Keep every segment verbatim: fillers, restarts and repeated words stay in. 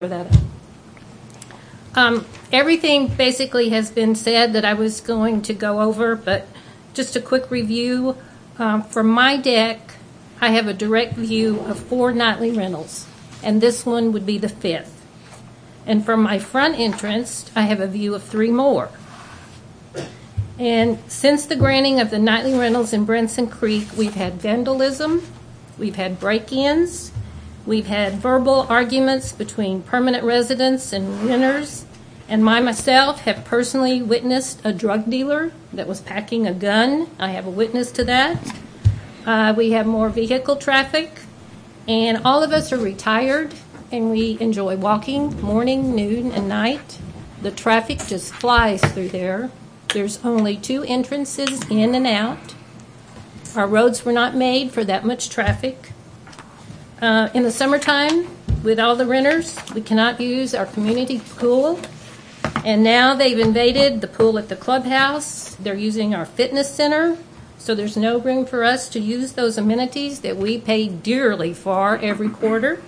that up. Um, everything basically has been said that I was going to go over, but just a quick review. Um, from my deck, I have a direct view of four nightly rentals, and this one would be the fifth. And from my front entrance, I have a view of three more. And since the granting of the nightly rentals in Branson Creek, we've had vandalism, we've had break-ins, we've had verbal arguments between permanent residents and renters, and I myself have personally witnessed a drug dealer that was packing a gun. I have a witness to that. Uh, we have more vehicle traffic, and all of us are retired, and we enjoy walking morning, noon, and night. The traffic just flies through there. There's only two entrances in and out. Our roads were not made for that much traffic. Uh, in the summertime, with all the renters, we cannot use our community pool. And now they've invaded the pool at the clubhouse. They're using our fitness center. So there's no room for us to use those amenities that we pay dearly for every quarter.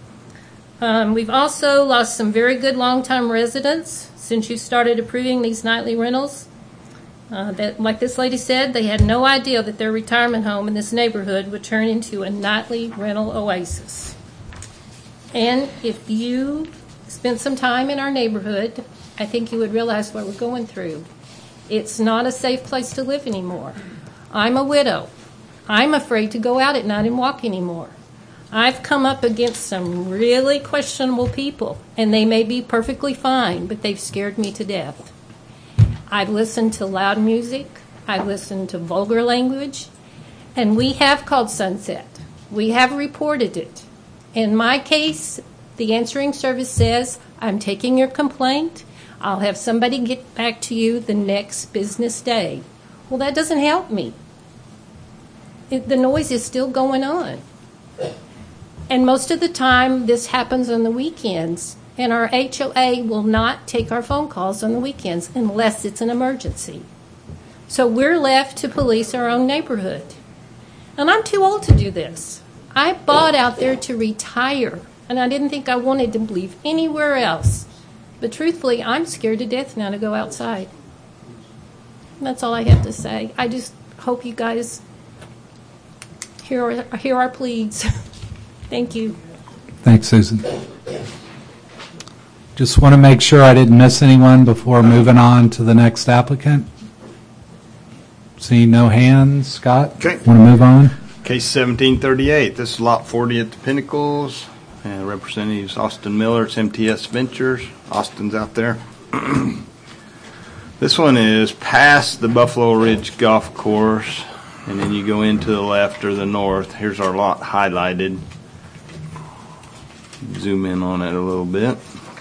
Um, we've also lost some very good long-time residents since you started approving these nightly rentals. Uh, that, like this lady said, they had no idea that their retirement home in this neighborhood would turn into a nightly rental oasis. And if you spent some time in our neighborhood, I think you would realize what we're going through. It's not a safe place to live anymore. I'm a widow. I'm afraid to go out at night and walk anymore. I've come up against some really questionable people, and they may be perfectly fine, but they've scared me to death. I've listened to loud music. I've listened to vulgar language. And we have called Sunset. We have reported it. In my case, the answering service says, I'm taking your complaint. I'll have somebody get back to you the next business day. Well, that doesn't help me. It, the noise is still going on. And most of the time, this happens on the weekends. And our H O A will not take our phone calls on the weekends unless it's an emergency. So we're left to police our own neighborhood. And I'm too old to do this. I bought out there to retire, and I didn't think I wanted to live anywhere else. But truthfully, I'm scared to death now to go outside. And that's all I have to say. I just hope you guys hear our, hear our pleas. Thank you. Thanks, Susan. Just want to make sure I didn't miss anyone before moving on to the next applicant. Seeing no hands. Scott, okay. Want to move on? Case seventeen thirty-eight. This is lot forty at the Pinnacles. And Representatives Austin Miller. It's M T S Ventures. Austin's out there. This one is past the Buffalo Ridge Golf Course. And then you go into the left or the north. Here's our lot highlighted. Zoom in on it a little bit.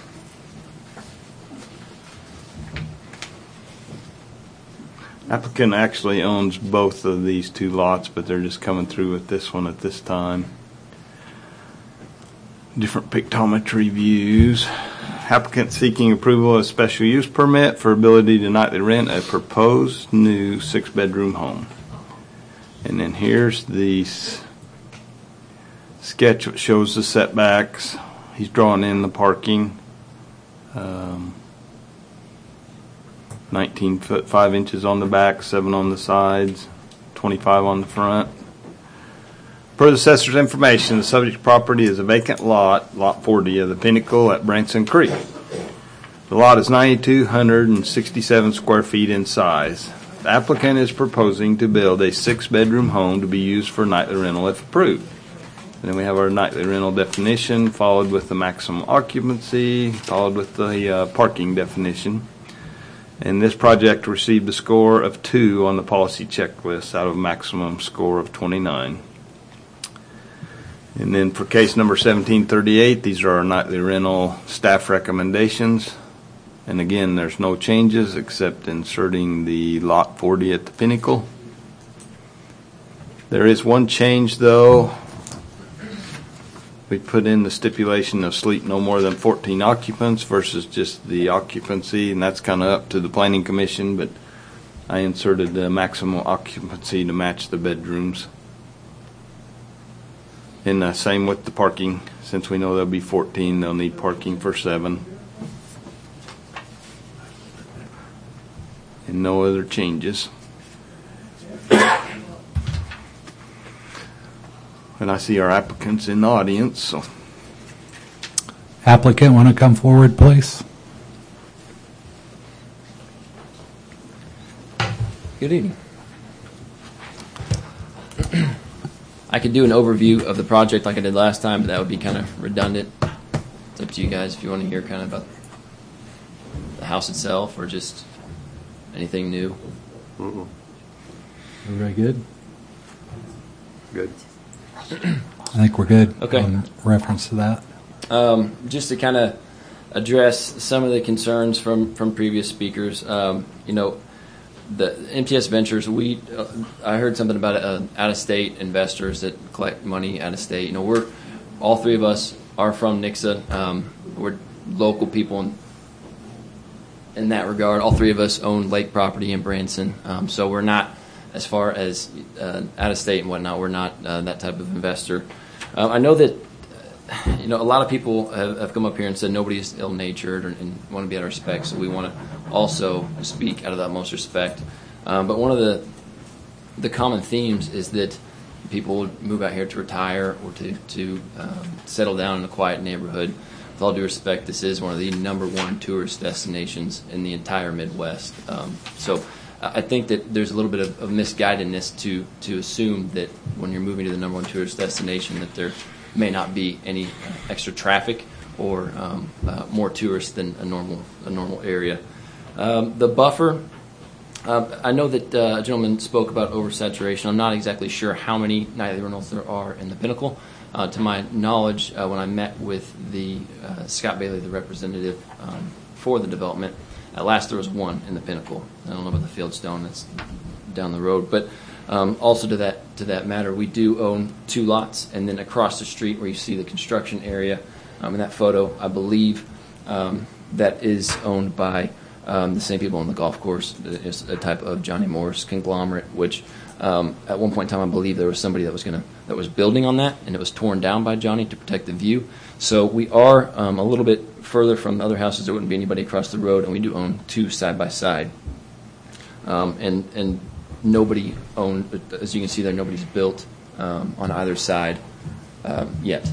Applicant actually owns both of these two lots, but they're just coming through with this one at this time. Different pictometry views. Applicant seeking approval of special use permit for ability to nightly rent a proposed new six-bedroom home. And then here's the sketch that shows the setbacks. He's drawing in the parking. Um, nineteen foot five inches on the back, seven on the sides, twenty-five on the front. Per the assessor's information, the subject property is a vacant lot, lot forty of the Pinnacle at Branson Creek. The lot is nine thousand two hundred sixty-seven square feet in size. The applicant is proposing to build a six-bedroom home to be used for nightly rental if approved. And then we have our nightly rental definition, followed with the maximum occupancy, followed with the uh, parking definition. And this project received a score of two on the policy checklist out of a maximum score of twenty-nine. And then for case number seventeen thirty-eight, these are our nightly rental staff recommendations. And again, there's no changes except inserting the lot forty at the Pinnacle. There is one change though. We put in the stipulation of sleep no more than fourteen occupants versus just the occupancy, and that's kind of up to the Planning Commission, but I inserted the maximum occupancy to match the bedrooms. And uh, same with the parking. Since we know there'll be fourteen, they'll need parking for seven. And no other changes. And I see our applicants in the audience, so. Applicant, want to come forward, please? Good evening. I could do an overview of the project like I did last time, but that would be kind of redundant. It's up to you guys if you want to hear kind of about the house itself or just anything new. Mm-mm. Everybody good? Good. I think we're good. Okay. In reference to that. Um, just to kind of address some of the concerns from, from previous speakers, um, you know, the M T S Ventures, we uh, I heard something about uh, out-of-state investors that collect money out-of-state. You know, we're all three of us are from Nixa. Um, we're local people in, in that regard. All three of us own lake property in Branson, um, so we're not, as far as uh, out-of-state and whatnot, we're not uh, that type of investor. Uh, I know that you know a lot of people have, have come up here and said nobody's ill-natured and, and want to be out of respect, so we want to also speak out of the utmost respect. Um, but one of the the common themes is that people would move out here to retire or to, to um, settle down in a quiet neighborhood. With all due respect, this is one of the number one tourist destinations in the entire Midwest. Um, so I think that there's a little bit of, of misguidedness to, to assume that when you're moving to the number one tourist destination that there may not be any extra traffic or um, uh, more tourists than a normal a normal area. Um, the buffer, uh, I know that uh, a gentleman spoke about oversaturation. I'm not exactly sure how many nightly rentals there are in the Pinnacle. Uh, to my knowledge, uh, when I met with the uh, Scott Bailey, the representative um, for the development, at last there was one in the Pinnacle. I don't know about the Fieldstone that's down the road, but um, also to that to that matter, we do own two lots, and then across the street where you see the construction area, um, in that photo, I believe um, that is owned by Um, the same people on the golf course. It's a type of Johnny Morris conglomerate, which um, at one point in time I believe there was somebody that was going to that was building on that, and it was torn down by Johnny to protect the view. So we are um, a little bit further from the other houses. There wouldn't be anybody across the road, and we do own two side by side. Um, and and nobody owned, as you can see there, nobody's built um, on either side um, yet.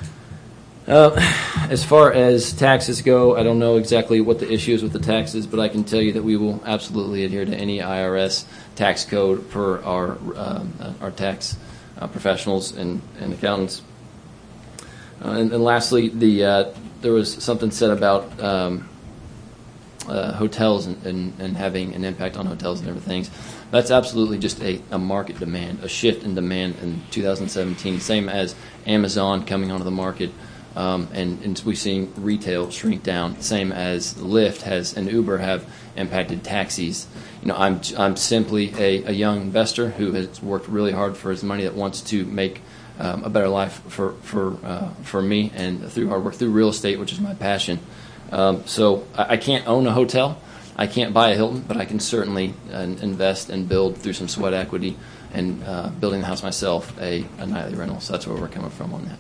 Uh, as far as taxes go, I don't know exactly what the issue is with the taxes, but I can tell you that we will absolutely adhere to any I R S tax code per our um, uh, our tax uh, professionals and, and accountants. Uh, and, and lastly, the uh, there was something said about um, uh, hotels and, and, and having an impact on hotels and everything. That's absolutely just a, a market demand, a shift in demand in two thousand seventeen, same as Amazon coming onto the market. Um, and, and we've seen retail shrink down, same as Lyft has and Uber have impacted taxis. You know, I'm I'm simply a, a young investor who has worked really hard for his money that wants to make um, a better life for for uh, for me and through hard work through real estate, which is my passion. Um, so I, I can't own a hotel, I can't buy a Hilton, but I can certainly uh, invest and build through some sweat equity and uh, building the house myself a, a nightly rental. So that's where we're coming from on that.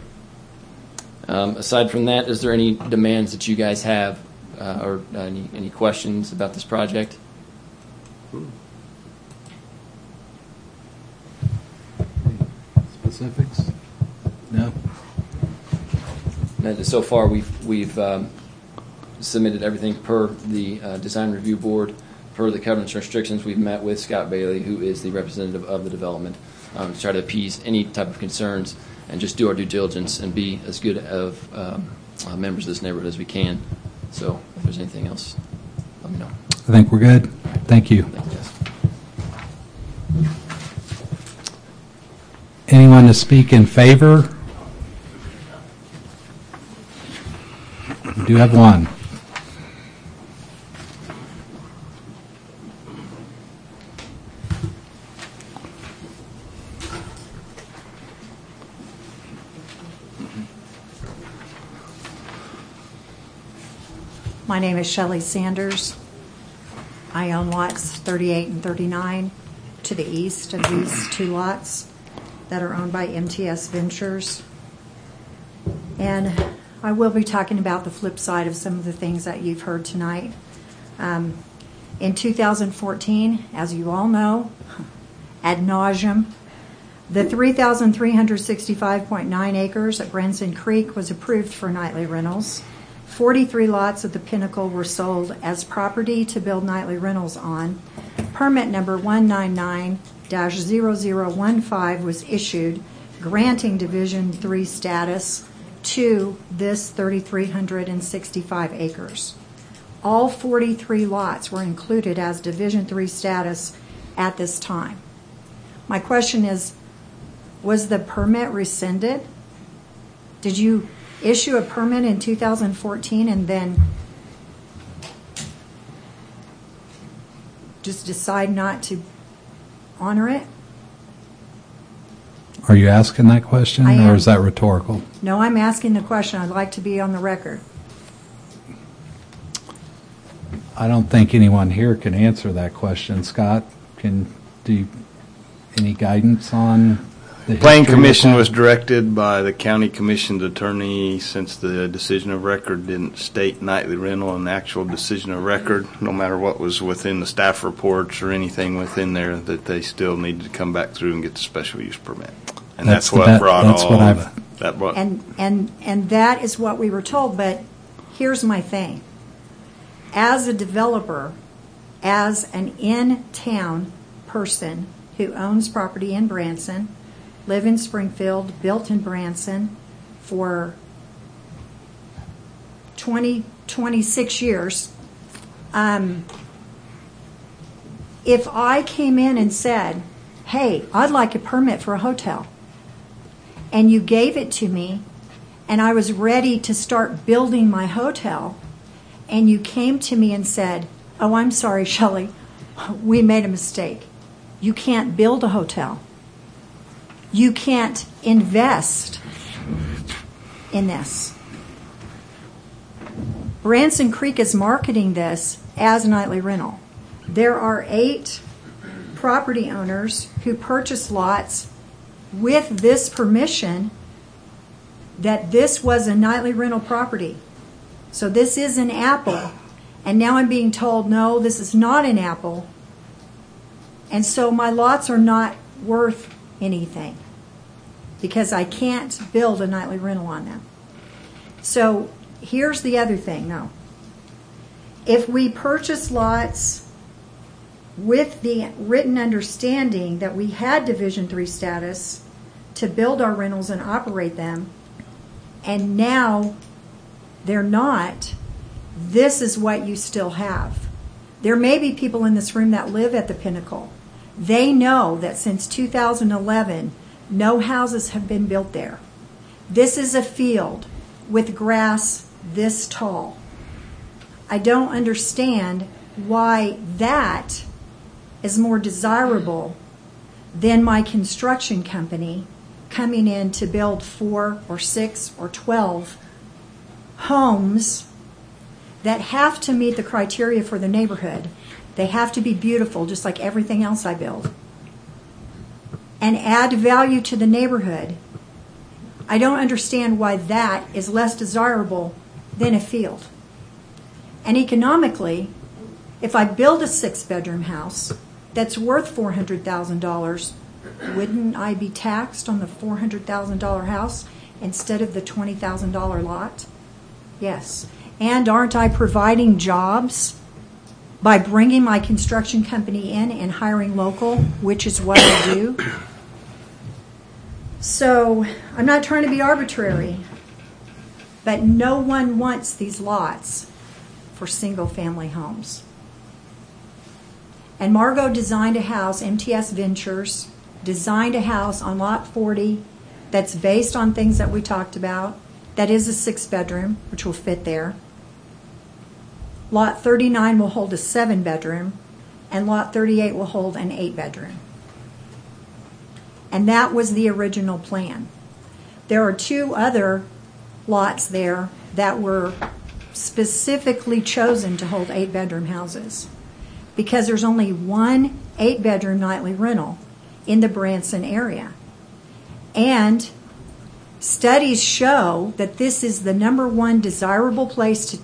Um, aside from that, is there any demands that you guys have uh, or uh, any, any questions about this project? Specifics? No. And so far, we've we've um, submitted everything per the uh, design review board, per the covenants and restrictions. We've met with Scott Bailey, who is the representative of the development, um, to try to appease any type of concerns and just do our due diligence and be as good of um, uh, members of this neighborhood as we can. So if there's anything else, let me know. I think we're good. Thank you. Thank you, guys. Anyone to speak in favor? We do have one. My name is Shelley Sanders. I own lots thirty-eight and thirty-nine to the east of these two lots. that are owned by M T S Ventures. And I will be talking about the flip side of some of the things that you've heard tonight. Um, in two thousand fourteen, as you all know, ad nauseum, the three thousand three hundred sixty-five point nine acres at Branson Creek was approved for nightly rentals. forty-three lots at the Pinnacle were sold as property to build nightly rentals on. Permit number one nine nine dash zero zero one five was issued, granting Division three status to this three thousand three hundred sixty-five acres. All forty-three lots were included as Division three status at this time. My question is, was the permit rescinded? Did you issue a permit in two thousand fourteen and then just decide not to honor it? Are you asking that question, I am. or is that rhetorical? No, I'm asking the question. I'd like to be on the record. I don't think anyone here can answer that question. Scott, can do you, any guidance on the Planning history of Commission that? was directed by the county commission's attorney, since the decision of record didn't state nightly rental in the actual decision of record, no matter what was within the staff reports or anything within there, that they still needed to come back through and get the special use permit. And That's that's, the what bet- brought that's all what of I've- it. That brought, And and and that is what we were told, but here's my thing. As a developer, as an in-town person who owns property in Branson, live in Springfield, built in Branson for twenty, twenty-six years, um, if I came in and said, hey, I'd like a permit for a hotel, and you gave it to me, and I was ready to start building my hotel, and you came to me and said, oh, I'm sorry, Shelley, we made a mistake. You can't build a hotel. You can't invest in this. Branson Creek is marketing this as a nightly rental. There are eight property owners who purchased lots with this permission that this was a nightly rental property. So this is an apple. And now I'm being told, no, this is not an apple. And so my lots are not worth anything because I can't build a nightly rental on them. So here's the other thing, though. If we purchase lots with the written understanding that we had Division three status to build our rentals and operate them, and now they're not, this is what you still have. There may be people in this room that live at the Pinnacle. They know that since two thousand eleven, no houses have been built there. This is a field with grass this tall. I don't understand why that is more desirable than my construction company coming in to build four or six or twelve homes that have to meet the criteria for the neighborhood. They have to be beautiful, just like everything else I build, and add value to the neighborhood. I don't understand why that is less desirable than a field. And economically, if I build a six-bedroom house that's worth four hundred thousand dollars, wouldn't I be taxed on the four hundred thousand dollars house instead of the twenty thousand dollars lot? Yes. And aren't I providing jobs by bringing my construction company in and hiring local, which is what I do? So I'm not trying to be arbitrary, but no one wants these lots for single-family homes. And Margot designed a house, M T S Ventures, designed a house on Lot forty that's based on things that we talked about. That is a six-bedroom, which will fit there. Lot thirty-nine will hold a seven-bedroom, and Lot thirty-eight will hold an eight-bedroom. And that was the original plan. There are two other lots there that were specifically chosen to hold eight-bedroom houses because there's only one eight-bedroom nightly rental in the Branson area. And studies show that this is the number one desirable place to